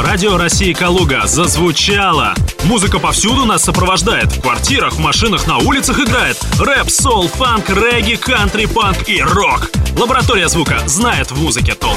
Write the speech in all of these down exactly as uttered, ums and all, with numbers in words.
Радио России Калуга зазвучало. Музыка повсюду нас сопровождает. В квартирах, в машинах, на улицах играет. Рэп, соул, фанк, регги, кантри, панк и рок. Лаборатория звука знает в музыке толк.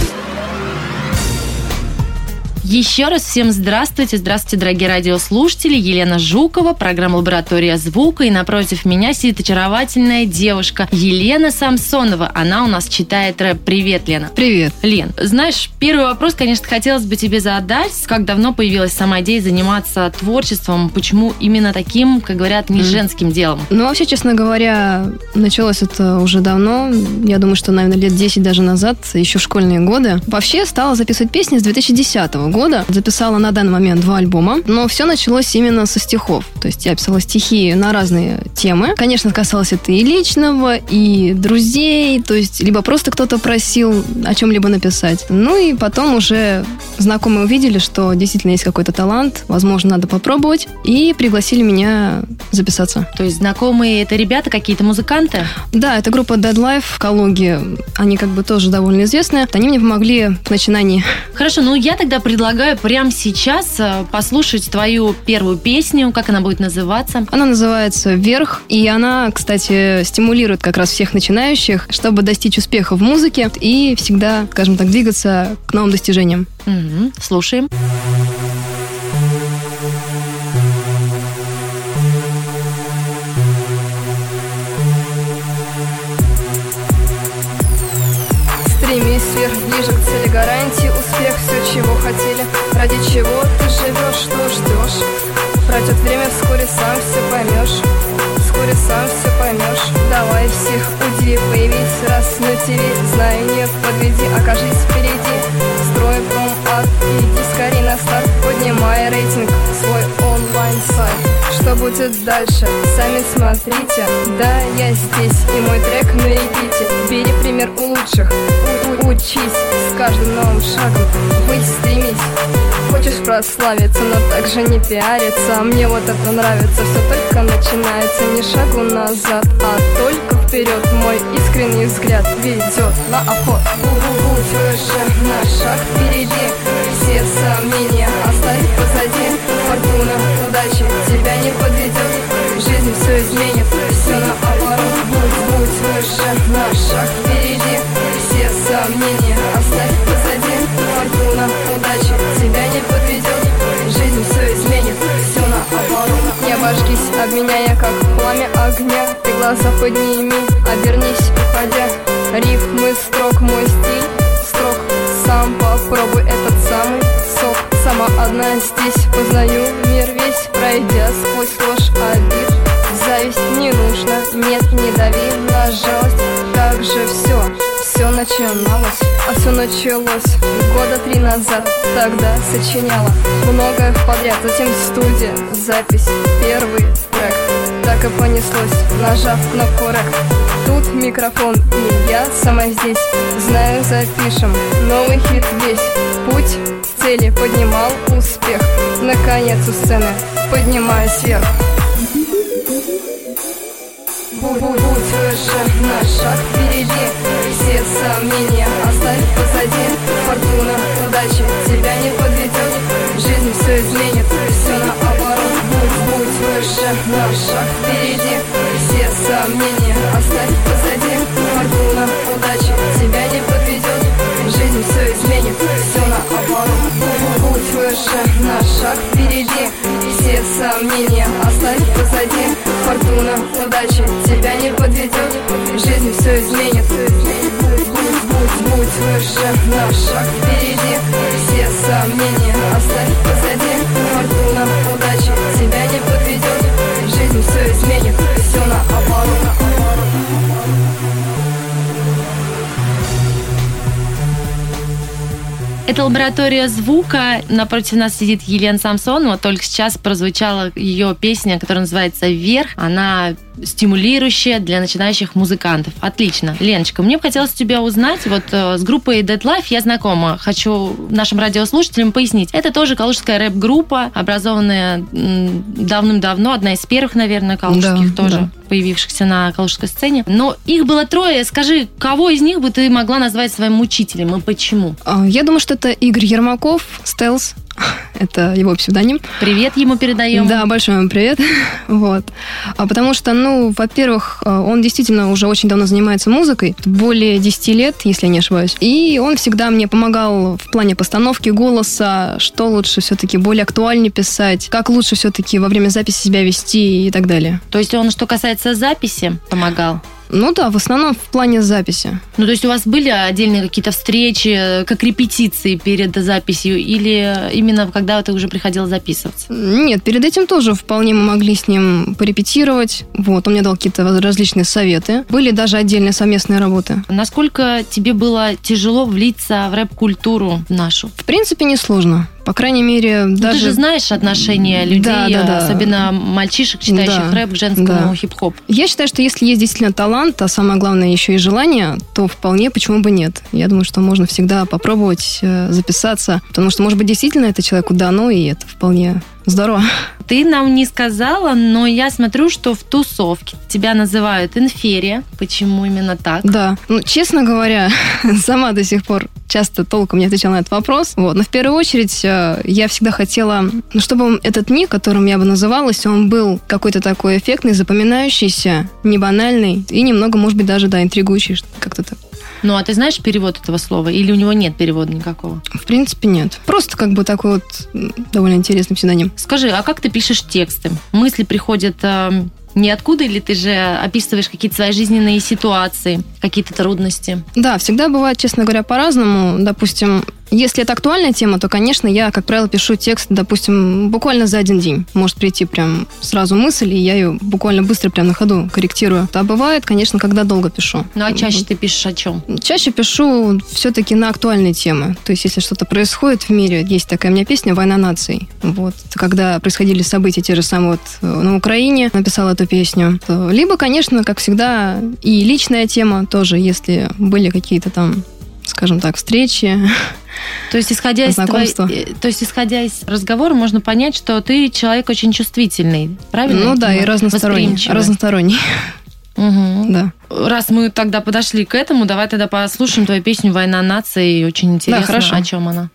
Еще раз всем здравствуйте. Здравствуйте, дорогие радиослушатели. Елена Жукова, программа «Лаборатория звука». И напротив меня сидит очаровательная девушка Елена Самсонова. Она у нас читает рэп. Привет, Лена. Привет. Лен, знаешь, первый вопрос, конечно, хотелось бы тебе задать. Как давно появилась сама идея заниматься творчеством? Почему именно таким, как говорят, не женским делом? Ну, вообще, честно говоря, началось это уже давно. Я думаю, что, наверное, лет десять даже назад, еще в школьные годы. Вообще, стала записывать песни с две тысячи десятого года. Записала на данный момент два альбома, но все началось именно со стихов. То есть я писала стихи на разные темы. Конечно, касалось это и личного, и друзей, то есть либо просто кто-то просил о чем-либо написать. Ну и потом уже знакомые увидели, что действительно есть какой-то талант, возможно, надо попробовать, и пригласили меня записаться. То есть знакомые это ребята, какие-то музыканты? Да, это группа Dead Life в Калуге. Они как бы тоже довольно известные. Они мне помогли в начинании. Хорошо, ну я тогда предлагаю Предлагаю прямо сейчас послушать твою первую песню. Как она будет называться? Она называется «Вверх». И она, кстати, стимулирует как раз всех начинающих, чтобы достичь успеха в музыке и всегда, скажем так, двигаться к новым достижениям. Угу. Слушаем. Стремись вверх, ближе к цели, гарантии успех, все, чего хотели. Ради чего ты живешь, что ждешь? Пройдет время, вскоре сам все поймешь. Вскоре сам все поймешь. Давай всех удиви, появись раз на ТВ. Знай, не подведи, окажись впереди. Строй пром-ад, иди скорей на старт. Поднимай рейтинг, свой онлайн-сайт. Что будет дальше, сами смотрите. Да, я здесь, и мой трек на репите. Бери пример у лучших, у- учись с каждым новым шагом. Быть стремись. Хочешь прославиться, но также не пиариться. Мне вот это нравится, все только начинается. Не шагу назад, а только вперед. Мой искренний взгляд ведет на обход. Будь выше, на шаг впереди. Все сомнения оставь позади. Фортуна, удачи тебя не подведет. Жизнь все изменит, все наоборот. Будь, будь выше, на шаг впереди. Все сомнения оставь позади. Фортуна, удачи тебя не подведет. Жизнь все изменит, все наоборот. Не обожгись, обменяя как пламя огня. Ты глаза подними, обернись, уходя. Рифмы, строк, мой стиль строк. Сам попробуй этот самый сок. Сама одна здесь познаю мир весь, пройдя сквозь ложь обид. Зависть не нужно, нет, не дави на жалость. Как же все, все начиналось. А все началось года три назад. Тогда сочиняла многое подряд. Затем студия, запись, первый трек. Так и понеслось, нажав кнопку рэк. Тут микрофон и я сама здесь. Знаю, запишем новый хит весь. Путь к цели поднимал успех. Наконец у сцены поднимаюсь вверх. Будь, будь выше, на шаг впереди. Все сомнения оставь позади. Фортуна, удачи тебя не подведет. Жизнь все изменит, все наоборот. Будь, будь выше, на шаг впереди. Все сомнения оставь позади. Фортуна, удачи тебя не подведет. Жизнь все изменит, все наоборот. Будь, будь выше, на шаг впереди. Все сомнения оставь позади. Фортуна, удачи тебя не подведет. Жизнь все изменит. Будь, будь, будь, будь выше, на шаг впереди. Все сомнения оставь позади. Фортуна, удачи тебя не подведет. Жизнь все изменит, все наоборот. Это лаборатория звука. Напротив нас сидит Елена Самсонова. Только сейчас прозвучала ее песня, которая называется «Вверх». Она стимулирующая для начинающих музыкантов. Отлично. Леночка, мне бы хотелось тебя узнать. Вот э, с группой Dead Life я знакома. Хочу нашим радиослушателям пояснить. Это тоже калужская рэп-группа, образованная м, давным-давно. Одна из первых, наверное, калужских, да, тоже да. появившихся на калужской сцене. Но их было трое. Скажи, кого из них бы ты могла назвать своим учителем и почему? Я думаю, что это Игорь Ермаков, Стелс. Это его псевдоним. Привет ему передаем. Да, большой ему привет. Вот. А потому что, ну, во-первых, он действительно уже очень давно занимается музыкой, более десять лет, если я не ошибаюсь. И он всегда мне помогал в плане постановки голоса, что лучше все-таки более актуальнее писать, как лучше все-таки во время записи себя вести и так далее. То есть он, что касается записи, помогал? Ну да, в основном в плане записи. Ну, то есть у вас были отдельные какие-то встречи, как репетиции перед записью, или именно когда ты уже приходил записываться? Нет, перед этим тоже вполне мы могли с ним порепетировать. Вот, он мне дал какие-то различные советы. Были даже отдельные совместные работы. Насколько тебе было тяжело влиться в рэп-культуру нашу? В принципе, несложно. По крайней мере, ну, даже... Ты же знаешь отношение людей, да, да, да. особенно мальчишек, читающих да, рэп, к женскому да. хип-хоп. Я считаю, что если есть действительно талант, а самое главное еще и желание, то вполне почему бы нет. Я думаю, что можно всегда попробовать записаться, потому что, может быть, действительно это человеку дано, и это вполне здорово. Ты нам не сказала, но я смотрю, что в тусовке тебя называют инферия. Почему именно так? Да. Ну, честно говоря, сама до сих пор часто толком не отвечала на этот вопрос. Вот. Но в первую очередь я всегда хотела, ну, чтобы этот ник, которым я бы называлась, он был какой-то такой эффектный, запоминающийся, не банальный и немного, может быть, даже, да, интригующий, как-то так. Ну, а ты знаешь перевод этого слова? Или у него нет перевода никакого? В принципе, нет. Просто как бы такой вот довольно интересный псевдоним. Скажи, а как ты пишешь тексты? Мысли приходят э, ниоткуда, или ты же описываешь какие-то свои жизненные ситуации, какие-то трудности? Да, всегда бывает, честно говоря, по-разному. Допустим, если это актуальная тема, то, конечно, я, как правило, пишу текст, допустим, буквально за один день. Может прийти прям сразу мысль, и я ее буквально быстро прям на ходу корректирую. А бывает, конечно, когда долго пишу. Ну, а чаще ты пишешь о чем? Чаще пишу все-таки на актуальные темы. То есть, если что-то происходит в мире, есть такая у меня песня «Война наций». Вот. Когда происходили события те же самые вот на Украине, написала эту песню. Либо, конечно, как всегда, и личная тема тоже, если были какие-то там, скажем так, встречи. То есть, исходя из твоей, то есть, исходя из разговора, можно понять, что ты человек очень чувствительный, правильно? Ну да, и разносторонний. Разносторонний. Угу. Да. Раз мы тогда подошли к этому, давай тогда послушаем твою песню «Война наций». Очень интересно, да, хорошо. О чем она.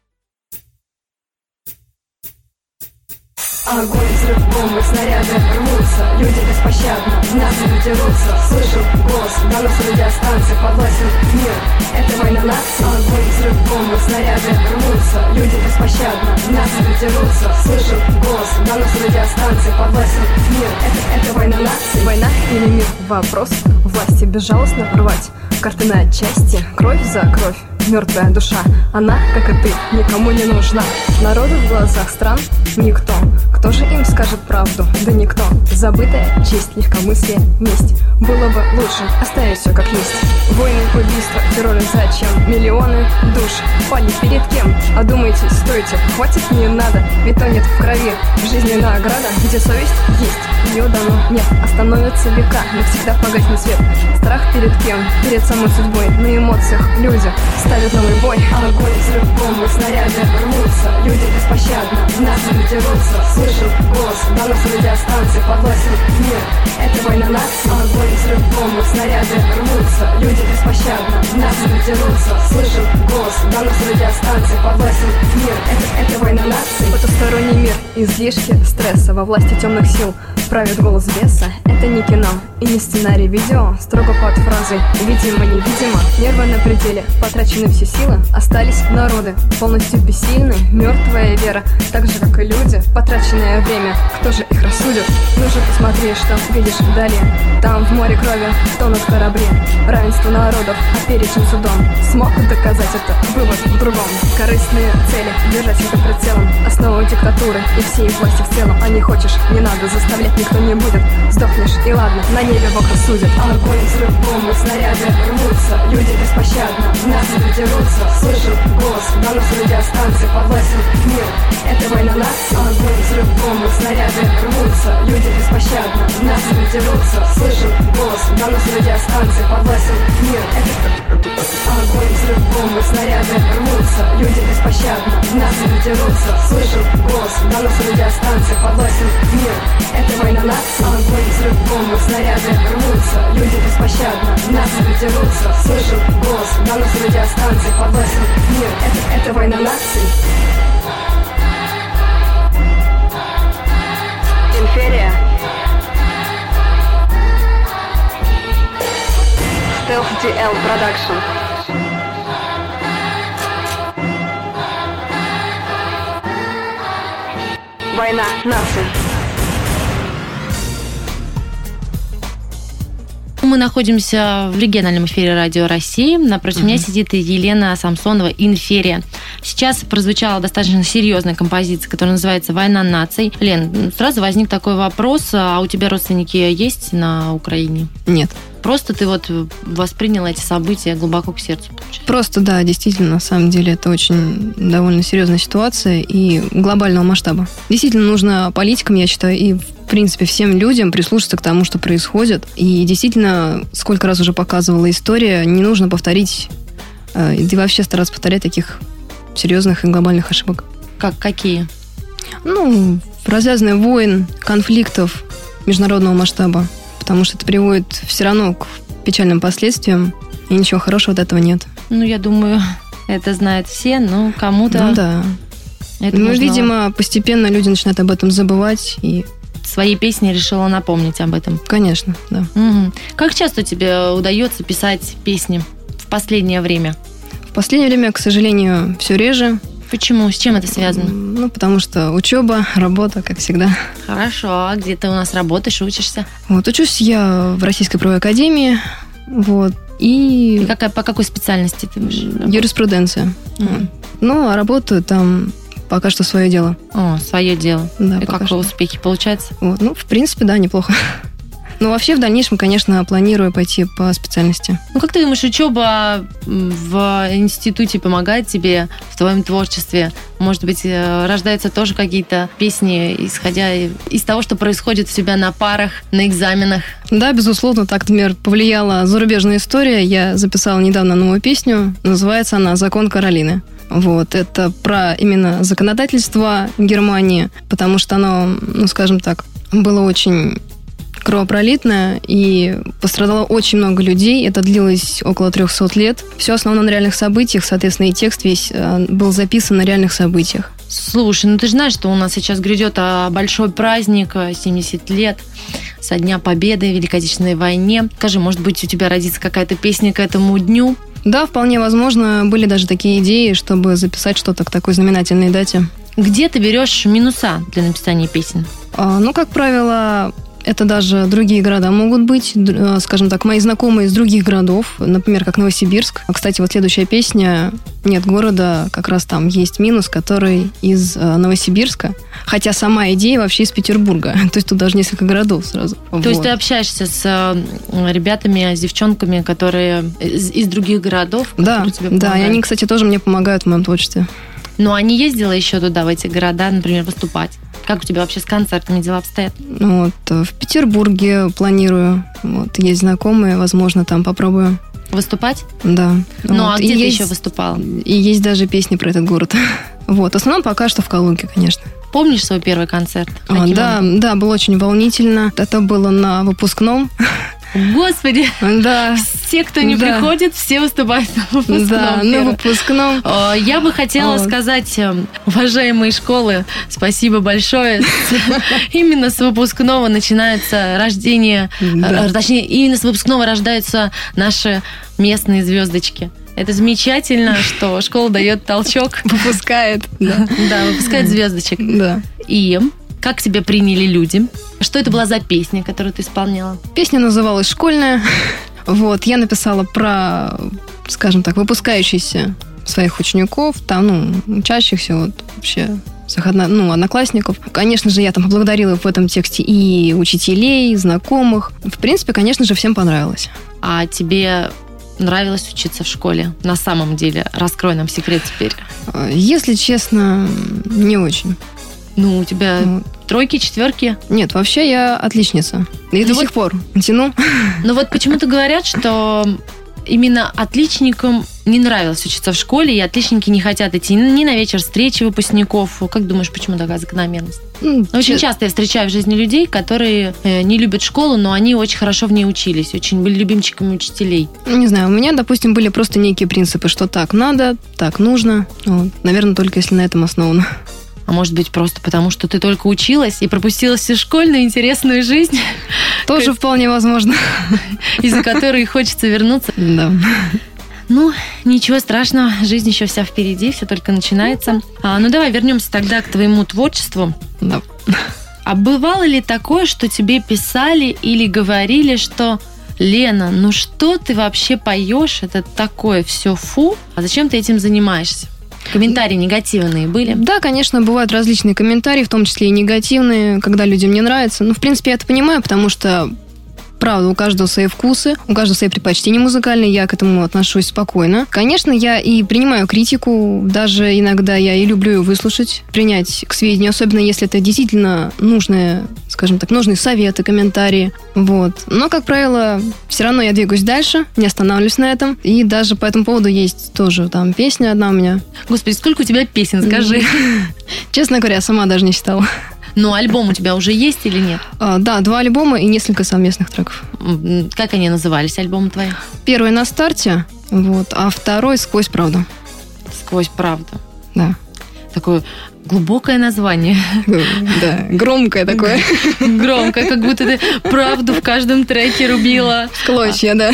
Огонь, взрыв, бомбы, снаряды рвутся, люди беспощадно в нас дерутся. Слышу голос, донос радиостанции, подвластен мир. Это война наций. Огонь, взрыв, бомбы, снаряды рвутся, люди беспощадно в нас дерутся. Слышу голос, донос радиостанции, подвластен мир. Это, это война наций. Война или мир? Вопрос. Власти безжалостно рвать карты на части, кровь за кровь. Мертвая душа, она, как и ты, никому не нужна. Народу в глазах стран никто. Кто же им скажет правду? Да никто. Забытая честь, легкомыслие, месть. Было бы лучше оставить все как есть. Войны, убийства, терроры, зачем? Миллионы душ пали перед кем? Одумайтесь, стойте, хватит, не надо. Ведь тонет в крови жизненная награда. Где совесть есть, ее дано нет. Остановятся века, навсегда погаснет свет. Страх перед кем? Перед самой судьбой. На эмоциях люди ставят новый бой. Огонь, взрыв, бомбы, снаряды рвутся, люди беспощадно в нас дерутся. Слышу голос, донос радиостанции, подвластен мир. Это война наций. Огонь, взрыв, бомбы, снаряды рвутся, люди беспощадно в нас дерутся. Слышу голос, донос радиостанции, подвластен мир. Это, это война наций. Потусторонний мир, излишки стресса во власти темных сил правит голос беса. Это не кино и не сценарий видео, строго под фразой видимо-невидимо. Нервы на пределе, потрачены все силы, остались народы полностью бессильны. Мертвая вера, так же как и люди, потраченное время, кто же их рассудит? Ну же посмотри, что видишь вдали. Там в море крови тонут корабли. Равенство народов, а перечень судом смог доказать это, вывод в другом. Корыстные цели, держать это прицелом, основу диктатуры и всей власти в целом. А не хочешь, не надо, заставлять никто не будет. Сдохнешь и ладно, на небе Бог рассудит. Огонь, взрыв, бомбы, снаряды рвутся, люди беспощадно в нас дерутся. Слышу голос, донос радиостанции, подвластен мир. Это война наций. Огонь, взрыв, бомбы, снаряды рвутся, люди беспощадно в нас дерутся. Слышу голос, донос радиостанции, подвластен мир. Это огонь, взрыв, бомбы, снаряды рвутся, люди беспощадно в нас дерутся. Слышу голос, донос радиостанции, подвластен мир. Это война наций. Огонь, взрыв, бомбы, снаряды рвутся, люди беспощадно беспощадно нас придерутся. Слышим голос, донос радиостанции под басом. Мир, это, это война наций. Инферия. Stealth ди эл Production. Война наций. Мы находимся в региональном эфире Радио России. Напротив uh-huh. меня сидит Елена Самсонова, «Инферия». Сейчас прозвучала достаточно серьезная композиция, которая называется «Война наций». Лен, сразу возник такой вопрос, а у тебя родственники есть на Украине? Нет. Просто ты вот восприняла эти события глубоко к сердцу, получается? Просто, да, действительно, на самом деле это очень довольно серьезная ситуация и глобального масштаба. Действительно, нужно политикам, я считаю, и в принципе всем людям прислушаться к тому, что происходит. И действительно, сколько раз уже показывала история, не нужно повторить, да и вообще стараться повторять таких серьезных и глобальных ошибок. Как какие? Ну, развязанные войн, конфликтов международного масштаба. Потому что это приводит все равно к печальным последствиям, и ничего хорошего от этого нет. Ну, я думаю, это знают все, но кому-то... Ну, да. Это ну, нужно... видимо, постепенно люди начинают об этом забывать, и... Своей песни решила напомнить об этом. Конечно, да. Угу. Как часто тебе удается писать песни в последнее время? В последнее время, к сожалению, все реже. Почему? С чем это связано? Ну, потому что учеба, работа, как всегда. Хорошо. А где ты у нас работаешь, учишься? Вот, учусь я в Российской правовой академии. Вот. И... И какая, по какой специальности ты будешь работать? Юриспруденция. Mm. Ну, а работаю там пока что свое дело. О, свое дело. Да, и как что. успехи получаются? Вот. Ну, в принципе, да, неплохо. Но вообще в дальнейшем, конечно, планирую пойти по специальности. Ну, как ты думаешь, учеба в институте помогает тебе в твоем творчестве? Может быть, рождаются тоже какие-то песни, исходя из того, что происходит у тебя на парах, на экзаменах? Да, безусловно, так, например, повлияла зарубежная история. Я записала недавно новую песню. Называется она «Закон Каролины». Вот, это про именно законодательство Германии, потому что оно, ну, скажем так, было очень... кровопролитная, и пострадало очень много людей. Это длилось около трехсот лет. Все основано на реальных событиях, соответственно, и текст весь был записан на реальных событиях. Слушай, ну ты же знаешь, что у нас сейчас грядет большой праздник, семьдесят лет со Дня Победы в Великой Отечественной войне. Скажи, может быть, у тебя родится какая-то песня к этому дню? Да, вполне возможно. Были даже такие идеи, чтобы записать что-то к такой знаменательной дате. Где ты берешь минуса для написания песен? А, ну, как правило... Это даже другие города могут быть, скажем так, мои знакомые из других городов, например, как Новосибирск. Кстати, вот следующая песня «Нет города», как раз там есть минус, который из Новосибирска, хотя сама идея вообще из Петербурга. То есть тут даже несколько городов сразу. То вот. есть ты общаешься с ребятами, с девчонками, которые из, из других городов? Да, тебе да, и они, кстати, тоже мне помогают в моем творчестве. Ну, а не ездила еще туда, в эти города, например, выступать? Как у тебя вообще с концертами дела обстоят? Вот, в Петербурге планирую. Вот, есть знакомые, возможно, там попробую. Выступать? Да. Ну, вот. а где и ты есть, еще выступала? И есть даже песни про этот город. Вот, в основном пока что в Калуге, конечно. Помнишь свой первый концерт? А, да, да, было очень волнительно. Это было на выпускном. Господи! Да. Все, кто не да. приходит, все выступают на выпускном. Да, на выпускном. Я бы хотела вот. сказать, уважаемые школы, спасибо большое. Именно с выпускного начинается рождение, да. точнее, именно с выпускного рождаются наши местные звездочки. Это замечательно, что школа дает толчок. Выпускает. Да, да выпускает звездочек. Да. И... Как тебя приняли люди? Что это была за песня, которую ты исполняла? Песня называлась «Школьная». Вот, я написала про, скажем так, выпускающихся своих учеников, там, ну, учащихся, вот, вообще, своих одно, ну, одноклассников. Конечно же, я там поблагодарила в этом тексте и учителей, и знакомых. В принципе, конечно же, всем понравилось. А тебе нравилось учиться в школе? На самом деле, раскрой нам секрет теперь. Если честно, не очень. Ну, у тебя ну, тройки, четверки? Нет, вообще я отличница. И ну до вот, сих пор тяну. Ну вот почему-то говорят, что именно отличникам не нравилось учиться в школе, и отличники не хотят идти ни на вечер встречи выпускников. Как думаешь, почему такая закономерность? Ну, Очень че- часто я встречаю в жизни людей, которые э, не любят школу, но они очень хорошо в ней учились, очень были любимчиками учителей. Ну, не знаю, у меня, допустим, были просто некие принципы, что так надо, так нужно. Вот, наверное, только если на этом основано. А может быть, просто потому, что ты только училась и пропустила всю школьную интересную жизнь, Тоже вполне возможно. из-за которой хочется вернуться. Да. Ну, ничего страшного, жизнь еще вся впереди, все только начинается. А, ну, давай вернемся тогда к твоему творчеству. Да. А бывало ли такое, что тебе писали или говорили, что Лена, ну что ты вообще поешь? Это такое все фу. А зачем ты этим занимаешься? Комментарии негативные были? Да, конечно, бывают различные комментарии, в том числе и негативные, когда людям не нравится. Ну, в принципе, я это понимаю, потому что правда, у каждого свои вкусы, у каждого свои предпочтения музыкальные, я к этому отношусь спокойно. Конечно, я и принимаю критику, даже иногда я и люблю ее выслушать, принять к сведению, особенно если это действительно нужные, скажем так, нужные советы, комментарии. Вот. Но, как правило, все равно я двигаюсь дальше, не останавливаюсь на этом. И даже по этому поводу есть тоже там песня одна у меня. Господи, сколько у тебя песен, скажи. Честно говоря, я сама даже не считала. Ну, альбом у тебя уже есть или нет? А, да, два альбома и несколько совместных треков. М, Как они назывались, альбомы твои? Первый на старте, вот, а второй «Сквозь правду». «Сквозь правду». Да. Такое глубокое название. Да, громкое такое. Громко, как будто ты правду в каждом треке рубила. Клочья, да.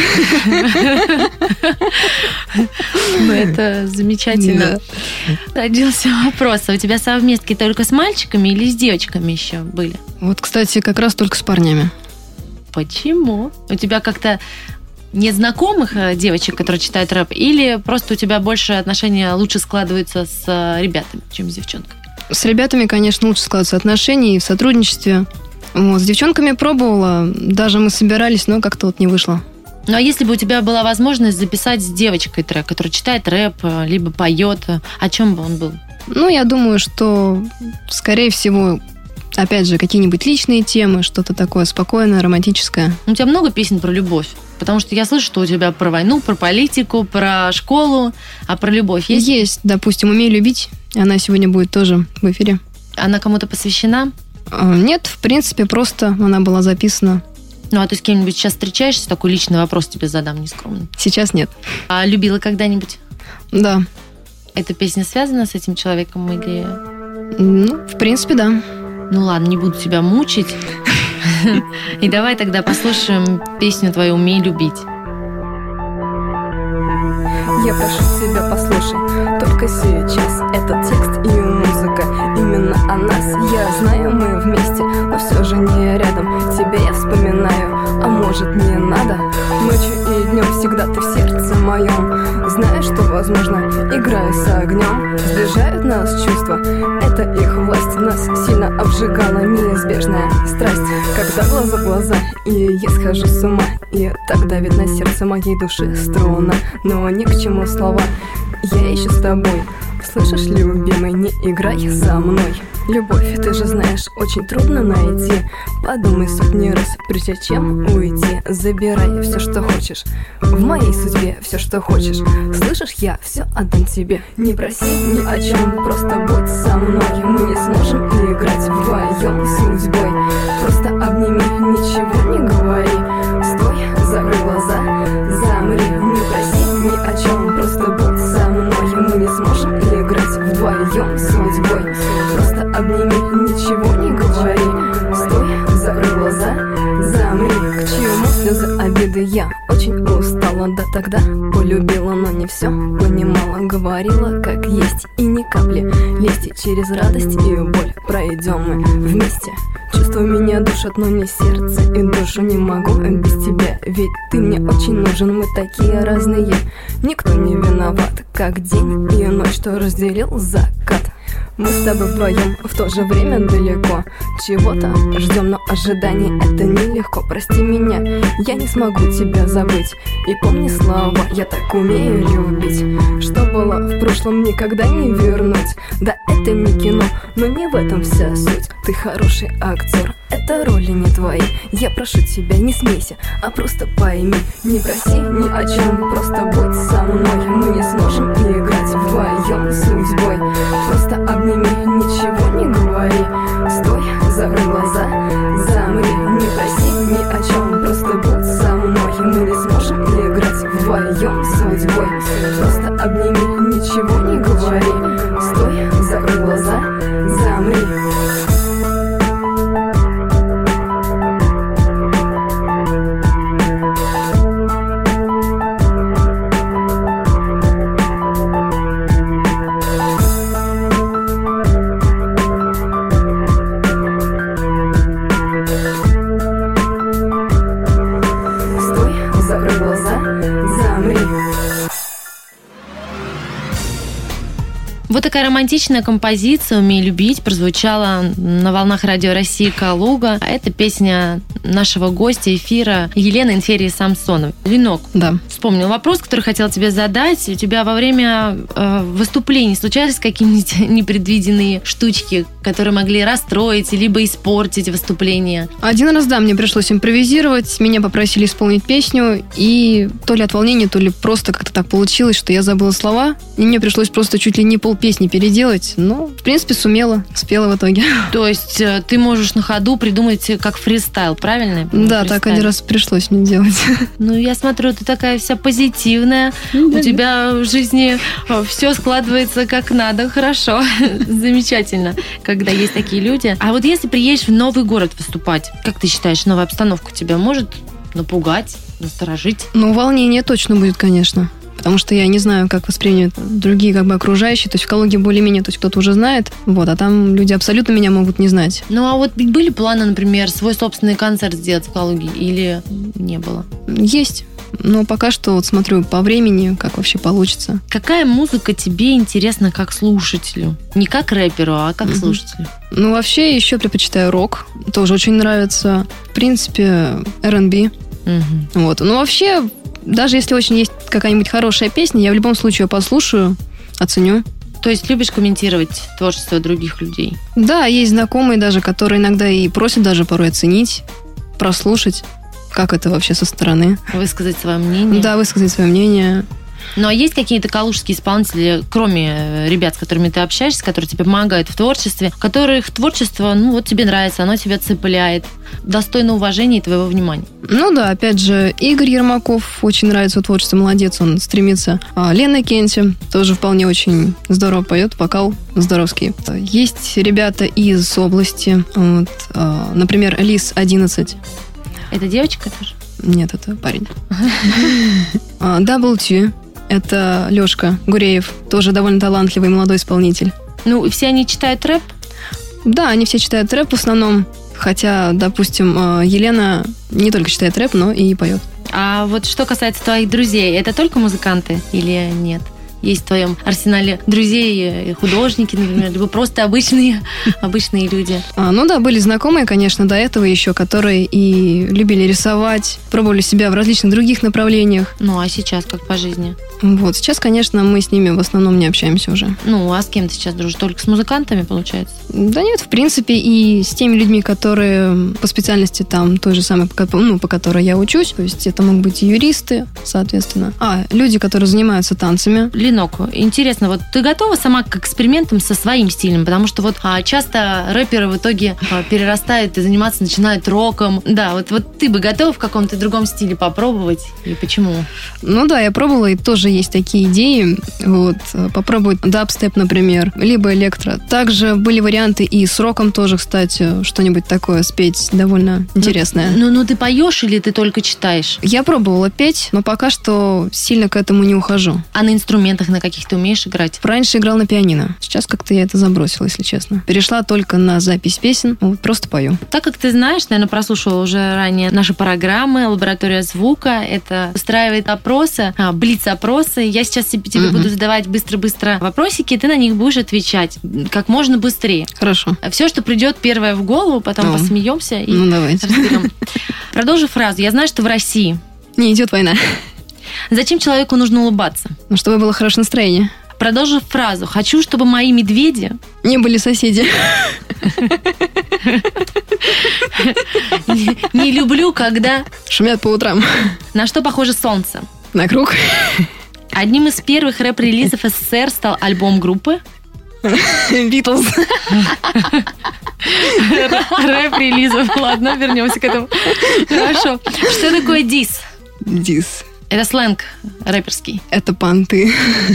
Ну, это замечательно. Родился вопрос, а у тебя совместки только с мальчиками или с девочками еще были? Вот, кстати, как раз только с парнями. Почему? У тебя как-то нет знакомых э, девочек, которые читают рэп, или просто у тебя больше отношения лучше складываются с э, ребятами, чем с девчонками? С ребятами, конечно, лучше складываются отношения и в сотрудничестве. Вот, с девчонками пробовала, даже мы собирались, но как-то вот не вышло. Ну, а если бы у тебя была возможность записать с девочкой трек, которая читает рэп, э, либо поет, э, о чем бы он был? Ну, я думаю, что, скорее всего, опять же, какие-нибудь личные темы, что-то такое спокойное, романтическое. У тебя много песен про любовь? Потому что я слышу, что у тебя про войну, про политику, про школу, а про любовь есть? Есть, допустим, «Умею любить». Она сегодня будет тоже в эфире. Она кому-то посвящена? А, Нет, в принципе, просто она была записана. Ну, а ты с кем-нибудь сейчас встречаешься? Такой личный вопрос тебе задам, нескромный. Сейчас нет. А любила когда-нибудь? Да. Эта песня связана с этим человеком или... Ну, в принципе, да. Ну ладно, не буду тебя мучить. И давай тогда послушаем песню твою «Умей любить». Я прошу тебя, послушай, только сейчас этот текст и музыка именно о нас. Я знаю, мы вместе, но все же не рядом. Тебя я вспоминаю, а может не надо. Ночью и днем всегда ты в сердце моем. Знаешь, что возможно, играю с огнем. Сближают нас чувства, это их власть. Нас сильно обжигала неизбежная страсть. Когда глаза в глаза, и я схожу с ума. И так давит на сердце моей души струна. Но ни к чему слова, я ищу с тобой. Слышишь, любимый, не играй за мной. Любовь, ты же знаешь, очень трудно найти. Подумай сотни раз, прежде чем уйти. Забирай все, что хочешь, в моей судьбе все, что хочешь. Слышишь, я все отдам тебе. Не проси ни о чем, просто будь со мной. Мы не сможем играть вдвоем с судьбой. Просто обними, ничего не говори. Стой, закрой глаза, замри. Не проси ни о чем, просто будь со мной. Мы не сможем играть вдвоем с судьбой. Просто обними, ничего не говори. Стой, закрой глаза, замри. К чему слезы обиды? Я очень устала, да тогда полюбила, но не все понимала. Говорила, как есть, и ни капли лести. Через радость и боль пройдем мы вместе. Чувства меня душат, но не сердце и душу. Не могу без тебя, ведь ты мне очень нужен. Мы такие разные, никто не виноват, как день и ночь, что разделил закат. Мы с тобой вдвоем в то же время далеко. Чего-то ждем, но ожидание это нелегко. Прости меня, я не смогу тебя забыть. И помни слова, я так умею любить. Что было в прошлом, никогда не вернуть. Да, это не кино, но не в этом вся суть. Ты хороший актер, это роли не твои. Я прошу тебя, не смейся, а просто пойми. Не проси ни о чем, просто будь со мной. Мы не сможем играть вдвоем с судьбой. Просто обними, ничего не говори. Стой, закрой глаза, замри. Не проси ни о чем, просто будь со мной. Мы не сможем играть вдвоем с судьбой. Просто обними, ничего не говори. Стой, закрой глаза, замри. Вот такая романтичная композиция «Умей любить» прозвучала на волнах Радио России «Калуга». Это песня нашего гостя эфира Елены Инферии Самсоновой. Ленок, Да. вспомнил вопрос, который хотела тебе задать. У тебя во время э, выступлений случались какие-нибудь непредвиденные штучки, которые могли расстроить либо испортить выступление? Один раз, да, мне пришлось импровизировать. Меня попросили исполнить песню. И то ли от волнения, то ли просто как-то так получилось, что я забыла слова. И мне пришлось просто чуть ли не полпесни переделать. Но, в принципе, сумела. Спела в итоге. То есть э, ты можешь на ходу придумать как фристайл, правильно? я понимаю? Да, так один раз пришлось мне делать. Ну, я смотрю, ты такая вся позитивная. У тебя в жизни все складывается как надо. Хорошо. Замечательно, когда есть такие люди. А вот если приедешь в новый город выступать, как ты считаешь, новая обстановка тебя может напугать, насторожить? Ну, волнение точно будет, конечно. Потому что я не знаю, как воспринимают другие как бы окружающие. То есть в Калуге более-менее, то есть кто-то уже знает, вот, а там люди абсолютно меня могут не знать. Ну, а вот были планы, например, свой собственный концерт сделать в Калуге или не было? Есть. Но пока что вот смотрю по времени, как вообще получится. Какая музыка тебе интересна как слушателю? Не как рэперу, а как Мгм. слушателю? Ну, вообще, еще предпочитаю рок. Тоже очень нравится. В принципе, эр энд би. Мгм. Вот. Ну, вообще, даже если очень есть какая-нибудь хорошая песня, я в любом случае ее послушаю, оценю. То есть любишь комментировать творчество других людей? Да, есть знакомые даже, которые иногда и просят даже порой оценить, прослушать, как это вообще со стороны. Высказать свое мнение? Да, высказать свое мнение. Ну, а есть какие-то калужские исполнители, кроме э, ребят, с которыми ты общаешься, которые тебе помогают в творчестве, которых творчество, ну, вот тебе нравится, оно тебя цепляет, достойно уважения и твоего внимания? Ну да, опять же, Игорь Ермаков, очень нравится его творчество, молодец, он стремится. А Лена Кенти тоже вполне очень здорово поет, вокал здоровский. Есть ребята из области, вот, а, например, Лис одиннадцать. Это девочка тоже? Нет, это парень. А, Double T. Это Лешка Гуреев, тоже довольно талантливый молодой исполнитель. Ну, и все они читают рэп? Да, они все читают рэп в основном, хотя, допустим, а, Елена не только читает рэп, но и поет. А вот что касается твоих друзей, это только музыканты или нет? Есть в твоем арсенале друзей, художники, например, либо просто обычные, обычные люди? А, ну да, были знакомые, конечно, до этого еще, которые и любили рисовать, пробовали себя в различных других направлениях. Ну, а сейчас как по жизни? Вот, сейчас, конечно, мы с ними в основном не общаемся уже. Ну, а с кем ты сейчас дружишь? Только с музыкантами, получается? Да нет, в принципе, и с теми людьми, которые по специальности там той же самой, по, ко- ну, по которой я учусь, то есть это могут быть и юристы, соответственно. А, люди, которые занимаются танцами. Ленок, интересно, вот ты готова сама к экспериментам со своим стилем? Потому что вот а, часто рэперы в итоге а, перерастают и заниматься начинают роком. Да, вот, вот ты бы готова в каком-то другом стиле попробовать? И почему? Ну да, я пробовала, и тоже есть такие идеи. Вот, попробовать дабстеп, например, либо электро. Также были варианты и с роком тоже, кстати, что-нибудь такое спеть довольно интересное. Ну, ну ты поешь или ты только читаешь? Я пробовала петь, но пока что сильно к этому не ухожу. А на инструментах инструментах на каких ты умеешь играть? Раньше играл на пианино. Сейчас как-то я это забросила, если честно. Перешла только на запись песен. Вот просто пою. Так как ты знаешь, наверное, прослушала уже ранее наши программы «Лаборатория звука». Это устраивает опросы, а, блиц-опросы. Я сейчас тебе, тебе mm-hmm. буду задавать быстро-быстро вопросики, и ты на них будешь отвечать как можно быстрее. Хорошо. Все, что придет первое в голову, потом О. посмеемся и ну, давайте. разберем. Продолжу фразу. Я знаю, что в России не идет война. Зачем человеку нужно улыбаться? Ну, чтобы было хорошее настроение. Продолжу фразу. Хочу, чтобы мои медведи не были соседи. Не люблю, когда шумят по утрам. На что похоже солнце? На круг. Одним из первых рэп-релизов СССР стал альбом группы Битлз. Рэп-релизов. Ладно, вернемся к этому. Хорошо. Что такое дис? Дис. Это сленг рэперский. Это понты.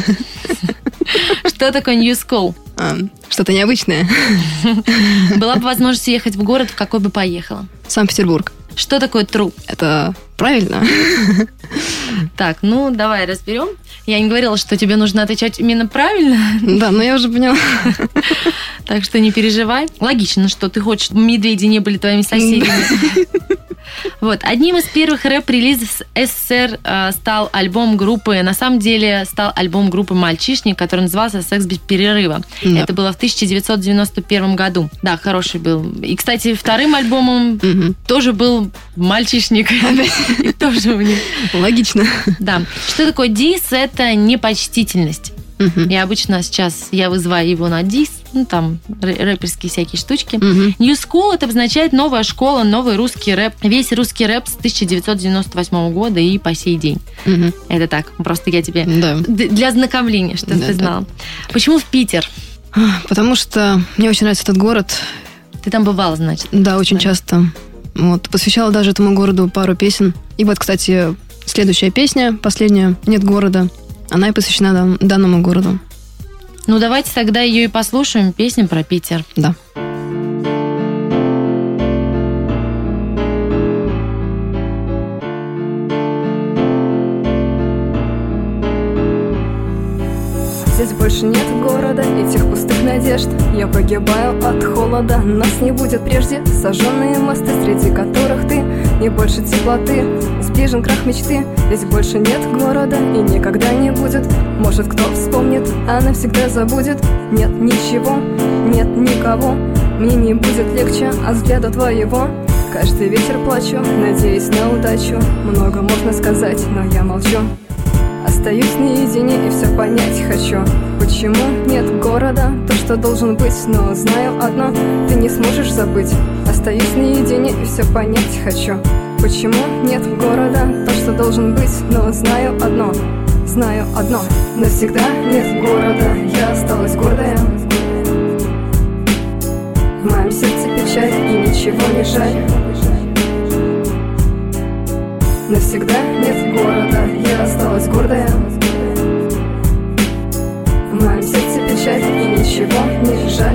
Что такое New School? А, что-то необычное. Была бы возможность ехать в город, в какой бы поехала? Санкт-Петербург. Что такое true? Это правильно. Так, ну давай разберем. Я не говорила, что тебе нужно отвечать именно правильно. Да, но я уже поняла. Так что не переживай. Логично, что ты хочешь, чтобы медведи не были твоими соседями. Вот. Одним из первых рэп-релизов СССР э, стал альбом группы, на самом деле стал альбом группы «Мальчишник», который назывался «Секс без перерыва». Да. Это было в тысяча девятьсот девяносто первом году. Да, хороший был. И, кстати, вторым альбомом угу. тоже был «Мальчишник». И тоже у них. Логично. Да. Что такое дис? Это непочтительность. Uh-huh. И обычно сейчас я вызываю его на дис, ну там рэперские всякие штучки. Uh-huh. New School — это обозначает новая школа, новый русский рэп. Весь русский рэп с тысяча девятьсот девяносто восьмого года и по сей день. Uh-huh. Это так, просто я тебе да. для ознакомления, чтобы да, ты знала. Да. Почему в Питер? Потому что мне очень нравится этот город. Ты там бывала, значит? Да, очень да. часто. Вот, посвящала даже этому городу пару песен. И вот, кстати, следующая песня, последняя, «Нет города». Она и посвящена дан- данному городу. Ну, давайте тогда ее и послушаем. Песню про Питер. Да. Здесь больше нет города, этих пустых надежд. Я погибаю от холода, нас не будет прежде. Сожженные мосты, среди которых ты, не больше теплоты. Сближен крах мечты, здесь больше нет города и никогда не будет. Может, кто вспомнит, а навсегда забудет. Нет ничего, нет никого. Мне не будет легче от взгляда твоего. Каждый вечер плачу, надеясь на удачу. Много можно сказать, но я молчу. Остаюсь наедине и все понять хочу. Почему нет города, то, что должен быть. Но знаю одно, ты не сможешь забыть. Остаюсь наедине и все понять хочу. Почему нет города, то, что должен быть. Но знаю одно, знаю одно. Навсегда нет города, я осталась гордая. В моем сердце печаль и ничего не жаль. Навсегда нет города, я осталась гордая. В моем сердце печаль и ничего не жаль.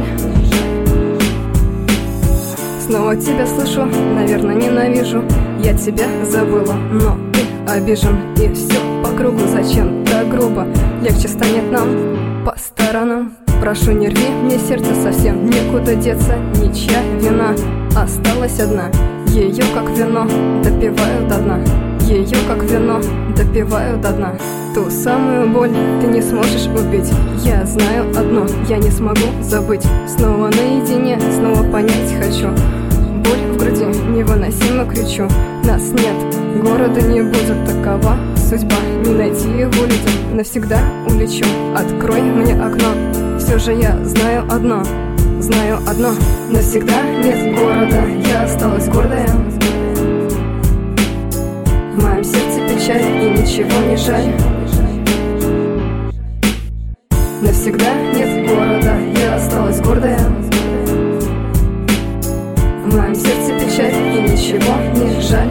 Снова тебя слышу, наверное, ненавижу. Я тебя забыла, но ты обижен. И все по кругу, зачем так грубо? Легче станет нам по сторонам. Прошу, не рви мне сердце, совсем некуда деться. Ничья вина осталась одна. Ее, как вино, допиваю до дна. Ее, как вино, допиваю до дна. Ту самую боль ты не сможешь убить. Я знаю одно, я не смогу забыть. Снова наедине, снова понять хочу. Боль в груди, невыносимо кричу. Нас нет, города не будет, такова судьба. Не найти его людям, навсегда улечу. Открой мне окно, все же я знаю одно. Знаю одно, навсегда нет города, я осталась гордая. В моем сердце печаль и ничего не жаль. Навсегда нет города, я осталась гордая. В моем сердце печаль и ничего не жаль.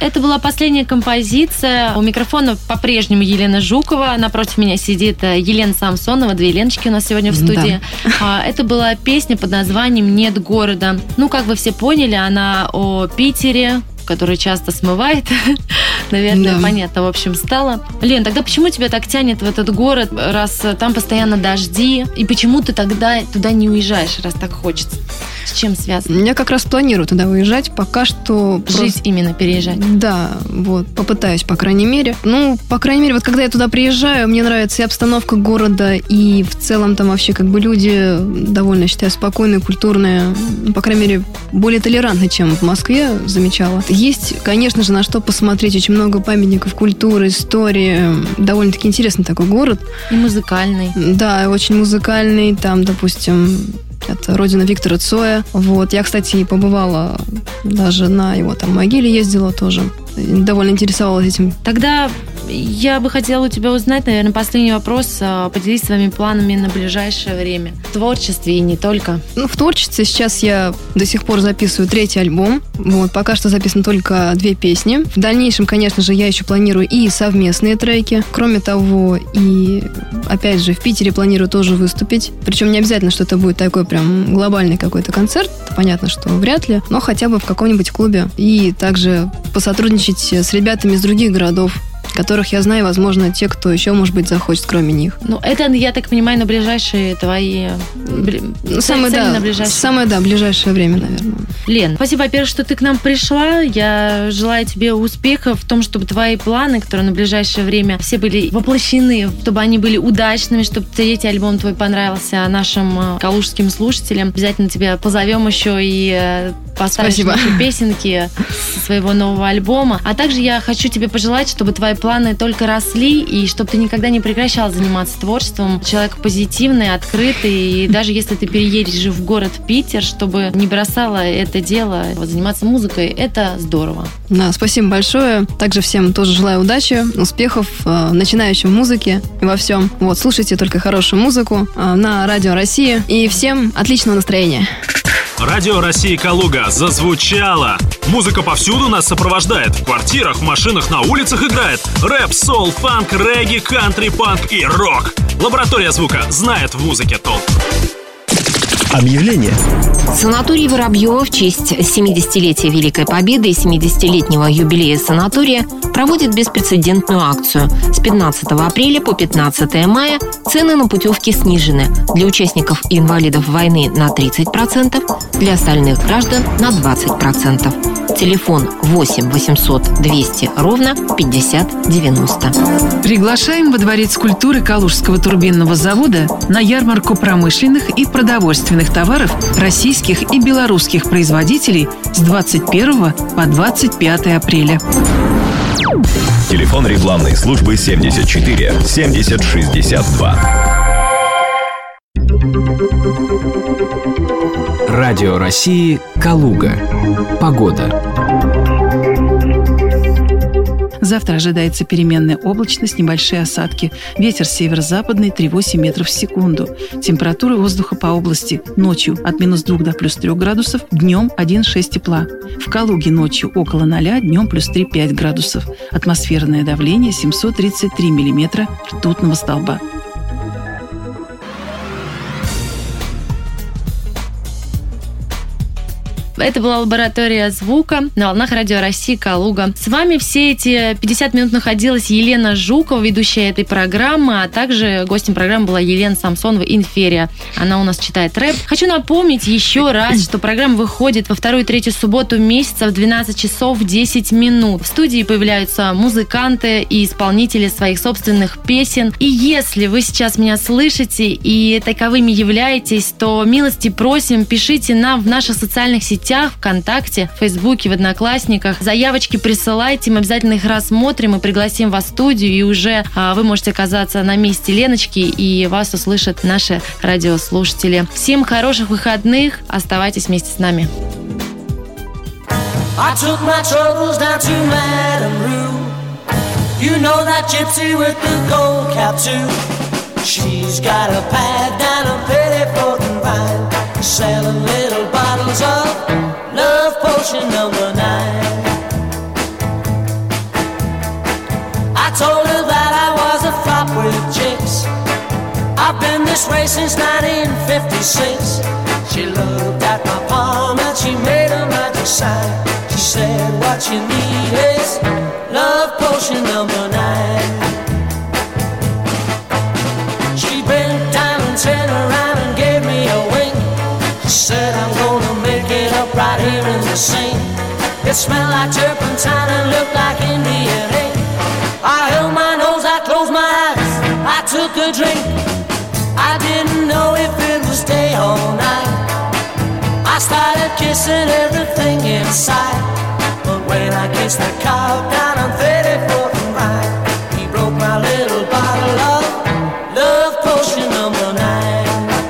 Это была последняя композиция. У микрофона по-прежнему Елена Жукова. Напротив меня сидит Елена Самсонова. Две Леночки у нас сегодня в студии. Да. Это была песня под названием «Нет города». Ну, как вы все поняли, она о Питере, который часто смывает. Наверное, да. Понятно, в общем, стало. Лен, тогда почему тебя так тянет в этот город, раз там постоянно дожди? И почему ты тогда туда не уезжаешь, раз так хочется? С чем связано? Я как раз планирую туда уезжать. Пока что... Жить просто... именно, переезжать? Да, вот, попытаюсь, по крайней мере. Ну, по крайней мере, вот когда я туда приезжаю, мне нравится и обстановка города, и в целом там вообще как бы люди довольно, считаю, спокойные, культурные. По крайней мере, более толерантны, чем в Москве, замечала. Есть, конечно же, на что посмотреть. Очень много памятников культуры, истории. Довольно-таки интересный такой город. И музыкальный. Да, очень музыкальный. Там, допустим... Это родина Виктора Цоя. Вот. Я, кстати, и побывала даже на его там могиле, ездила тоже. Довольно интересовалась этим. Тогда я бы хотела у тебя узнать, наверное, последний вопрос. Поделись своими планами на ближайшее время. В творчестве и не только. Ну, в творчестве сейчас я до сих пор записываю третий альбом. Вот. Пока что записано только две песни. В дальнейшем, конечно же, я еще планирую и совместные треки. Кроме того, и опять же, в Питере планирую тоже выступить. Причем не обязательно, что это будет такой прям глобальный какой-то концерт. Понятно, что вряд ли. Но хотя бы в каком-нибудь клубе. И также посотрудничать с ребятами из других городов, которых я знаю, возможно, те, кто еще, может быть, захочет, кроме них. Ну, это, я так понимаю, на ближайшие твои... Ну, самое, да, на ближайшее... самое, да, ближайшее время, наверное. Лен, спасибо, во-первых, что ты к нам пришла. Я желаю тебе успехов в том, чтобы твои планы, которые на ближайшее время все были воплощены, чтобы они были удачными, чтобы третий альбом твой понравился нашим калужским слушателям. Обязательно тебя позовем еще и поставишь наши песенки со своего нового альбома. А также я хочу тебе пожелать, чтобы твои планы только росли, и чтобы ты никогда не прекращал заниматься творчеством. Человек позитивный, открытый, и даже если ты переедешь в город Питер, чтобы не бросала это дело, вот, заниматься музыкой, это здорово. Да, спасибо большое. Также всем тоже желаю удачи, успехов, э, начинающим в музыке и во всем. Вот, слушайте только хорошую музыку э, на Радио России, и всем отличного настроения. Радио России Калуга зазвучало. Музыка повсюду нас сопровождает. В квартирах, в машинах, на улицах играет. Рэп, сол, фанк, регги, кантри, панк и рок. Лаборатория звука знает в музыке толк. Объявление. Санаторий Воробьева в честь семидесятилетия Великой Победы и семидесятилетнего юбилея санатория проводит беспрецедентную акцию. С пятнадцатого апреля по пятнадцатое мая цены на путевки снижены. Для участников и инвалидов войны на тридцать процентов, для остальных граждан на двадцать процентов. Телефон восемь восемьсот двести ровно пятьдесят девяносто. Приглашаем во Дворец культуры Калужского турбинного завода на ярмарку промышленных и продовольственных товаров российских и белорусских производителей с двадцать первого по двадцать пятое апреля. Телефон рекламной службы семьдесят четыре семьдесят шестьдесят два. Радио России Калуга. Погода. Завтра ожидается переменная облачность, небольшие осадки. Ветер северо-западный три-восемь метров в секунду. Температура воздуха по области ночью от минус двух до плюс трех градусов, днем один-шесть тепла. В Калуге ночью около ноля, днем плюс три-пять градусов. Атмосферное давление семьсот тридцать три миллиметра ртутного столба. Это была лаборатория звука на волнах Радио России Калуга. С вами все эти пятьдесят минут находилась Елена Жукова, ведущая этой программы, а также гостем программы была Елена Самсонова, Инферия. Она у нас читает рэп. Хочу напомнить еще раз, что программа выходит во вторую и третью субботу месяца в двенадцать часов десять минут. В студии появляются музыканты и исполнители своих собственных песен. И если вы сейчас меня слышите и таковыми являетесь, то милости просим, пишите нам в наших социальных сетях, ВКонтакте, в Фейсбуке, в Одноклассниках. Заявочки присылайте, мы обязательно их рассмотрим и пригласим вас в студию, и уже а, вы можете оказаться на месте Леночки, и вас услышат наши радиослушатели. Всем хороших выходных, оставайтесь вместе с нами. I took my troubles down to Madame Rue. You know that gypsy with the gold cap too. She's got a pad down a Pettiford and Vine, selling little bottles of love potion number nine. this way since nineteen fifty-six. She looked at my palm and she made a magic sign. She said, what you need is love potion number nine. She bent down and turned around and gave me a wink. She said, I'm gonna make it up right here in the sink. It smelled like turpentine and looked like Indian ink. I held my nose, I closed my eyes, I took a drink. I didn't know if it was day or night. I started kissing everything inside. But when I kissed the cow down on thirty-fourth and Vine, he broke my little bottle of love potion number nine.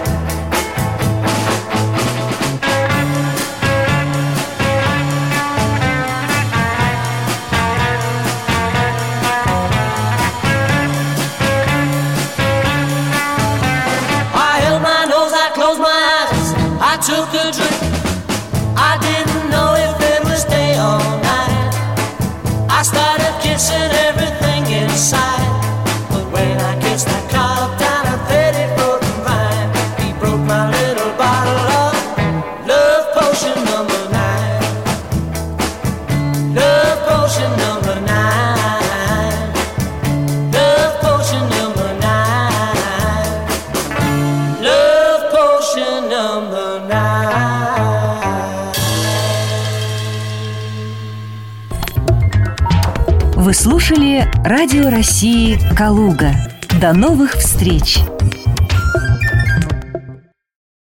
I took a drink. I didn't know if it was day or night. I started kissing everything inside. But when I kissed that cow down at thirty-fourth and Vine, he broke my little bottle of love potion number nine. Love potion number nine. Love potion number nine. Love potion number Вы слушали Радио России «Калуга». До новых встреч!